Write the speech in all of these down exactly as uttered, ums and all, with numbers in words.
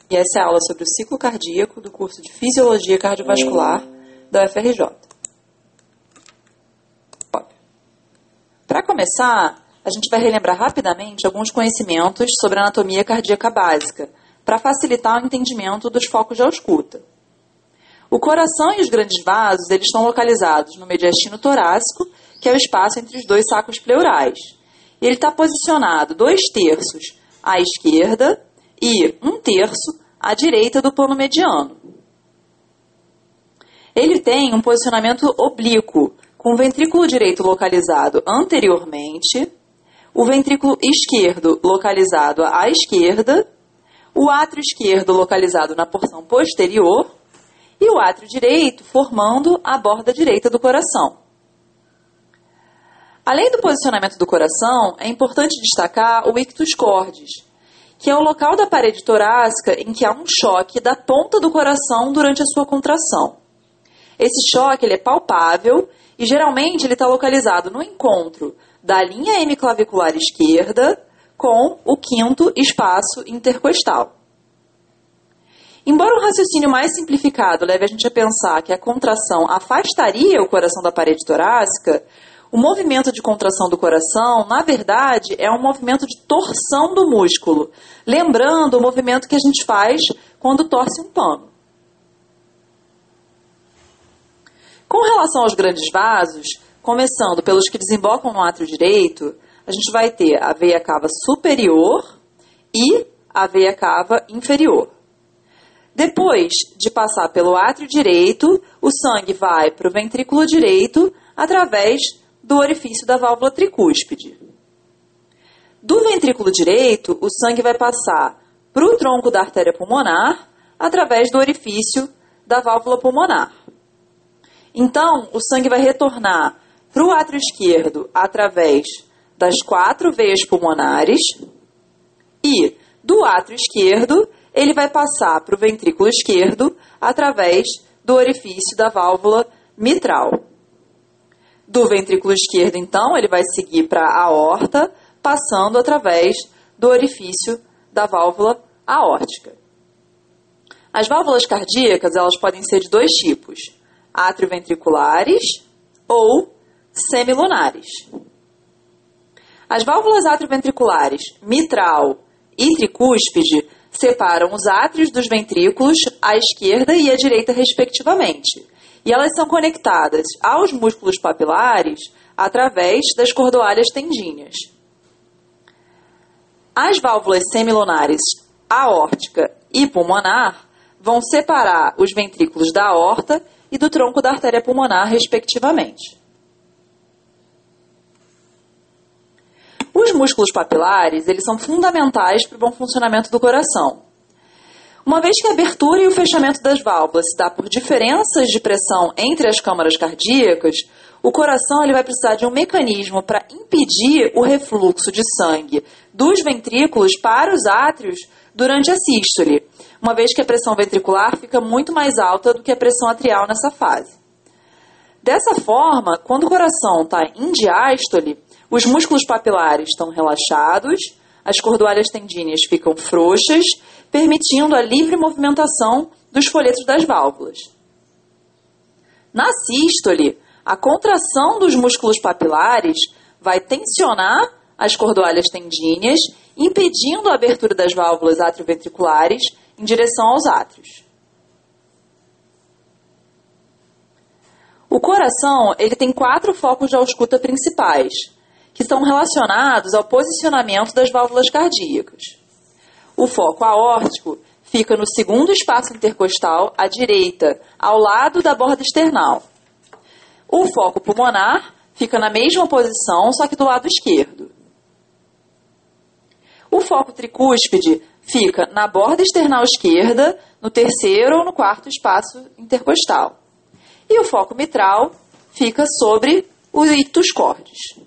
E essa é a aula sobre o ciclo cardíaco do curso de Fisiologia Cardiovascular da U F R J. Para começar, a gente vai relembrar rapidamente alguns conhecimentos sobre a anatomia cardíaca básica, para facilitar o entendimento dos focos de ausculta. O coração e os grandes vasos eles estão localizados no mediastino torácico, que é o espaço entre os dois sacos pleurais. Ele está posicionado dois terços à esquerda e um terço à direita do plano mediano. Ele tem um posicionamento oblíquo, com o ventrículo direito localizado anteriormente, o ventrículo esquerdo localizado à esquerda, o átrio esquerdo localizado na porção posterior e o átrio direito formando a borda direita do coração. Além do posicionamento do coração, é importante destacar o ictus cordis, que é o local da parede torácica em que há um choque da ponta do coração durante a sua contração. Esse choque ele é palpável e geralmente ele está localizado no encontro da linha hemiclavicular esquerda com o quinto espaço intercostal. Embora um raciocínio mais simplificado leve a gente a pensar que a contração afastaria o coração da parede torácica, o movimento de contração do coração, na verdade, é um movimento de torção do músculo, lembrando o movimento que a gente faz quando torce um pano. Com relação aos grandes vasos, começando pelos que desembocam no átrio direito, a gente vai ter a veia cava superior e a veia cava inferior. Depois de passar pelo átrio direito, o sangue vai para o ventrículo direito através do orifício da válvula tricúspide. Do ventrículo direito, o sangue vai passar para o tronco da artéria pulmonar através do orifício da válvula pulmonar. Então, o sangue vai retornar para o átrio esquerdo através das quatro veias pulmonares e do átrio esquerdo ele vai passar para o ventrículo esquerdo através do orifício da válvula mitral. Do ventrículo esquerdo, então, ele vai seguir para a aorta, passando através do orifício da válvula aórtica. As válvulas cardíacas elas podem ser de dois tipos: atrioventriculares ou semilunares. As válvulas atrioventriculares mitral e tricúspide separam os átrios dos ventrículos à esquerda e à direita, respectivamente, e elas são conectadas aos músculos papilares através das cordoalhas tendíneas. As válvulas semilunares aórtica e pulmonar vão separar os ventrículos da aorta e do tronco da artéria pulmonar, respectivamente. Os músculos papilares eles são fundamentais para o bom funcionamento do coração. Uma vez que a abertura e o fechamento das válvulas se dá por diferenças de pressão entre as câmaras cardíacas, o coração ele vai precisar de um mecanismo para impedir o refluxo de sangue dos ventrículos para os átrios durante a sístole, uma vez que a pressão ventricular fica muito mais alta do que a pressão atrial nessa fase. Dessa forma, quando o coração está em diástole, os músculos papilares estão relaxados, as cordoalhas tendíneas ficam frouxas, permitindo a livre movimentação dos folhetos das válvulas. Na sístole, a contração dos músculos papilares vai tensionar as cordoalhas tendíneas, impedindo a abertura das válvulas atrioventriculares em direção aos átrios. O coração ele tem quatro focos de ausculta principais, que estão relacionados ao posicionamento das válvulas cardíacas. O foco aórtico fica no segundo espaço intercostal à direita, ao lado da borda external. O foco pulmonar fica na mesma posição, só que do lado esquerdo. O foco tricúspide fica na borda external esquerda, no terceiro ou no quarto espaço intercostal. E o foco mitral fica sobre o ictus cordis.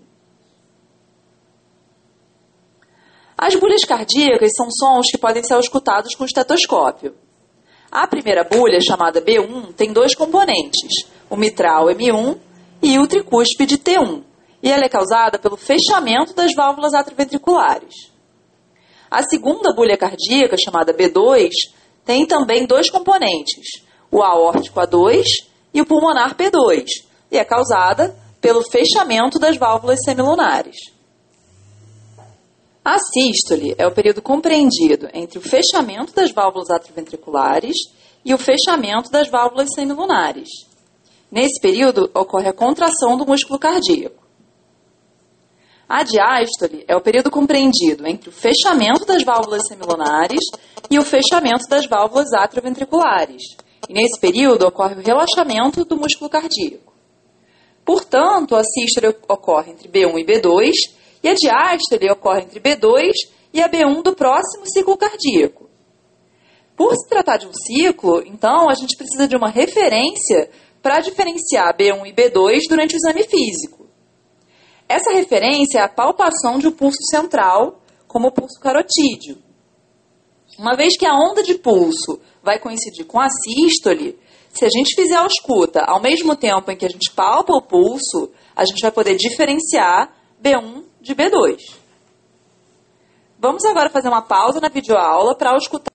As bulhas cardíacas são sons que podem ser auscultados com estetoscópio. A primeira bulha, chamada B um, tem dois componentes, o mitral M um e o tricúspide T um, e ela é causada pelo fechamento das válvulas atrioventriculares. A segunda bulha cardíaca, chamada B dois, tem também dois componentes, o aórtico A dois e o pulmonar P dois, e é causada pelo fechamento das válvulas semilunares. A sístole é o período compreendido entre o fechamento das válvulas atrioventriculares e o fechamento das válvulas semilunares. Nesse período, ocorre a contração do músculo cardíaco. A diástole é o período compreendido entre o fechamento das válvulas semilunares e o fechamento das válvulas atrioventriculares. E nesse período, ocorre o relaxamento do músculo cardíaco. Portanto, a sístole ocorre entre B um e B dois, e a diástole ocorre entre B dois e a B um do próximo ciclo cardíaco. Por se tratar de um ciclo, então, a gente precisa de uma referência para diferenciar B um e B dois durante o exame físico. Essa referência é a palpação de um pulso central, como o pulso carotídeo. Uma vez que a onda de pulso vai coincidir com a sístole, se a gente fizer a ausculta ao mesmo tempo em que a gente palpa o pulso, a gente vai poder diferenciar B um de B dois. Vamos agora fazer uma pausa na videoaula para auscultar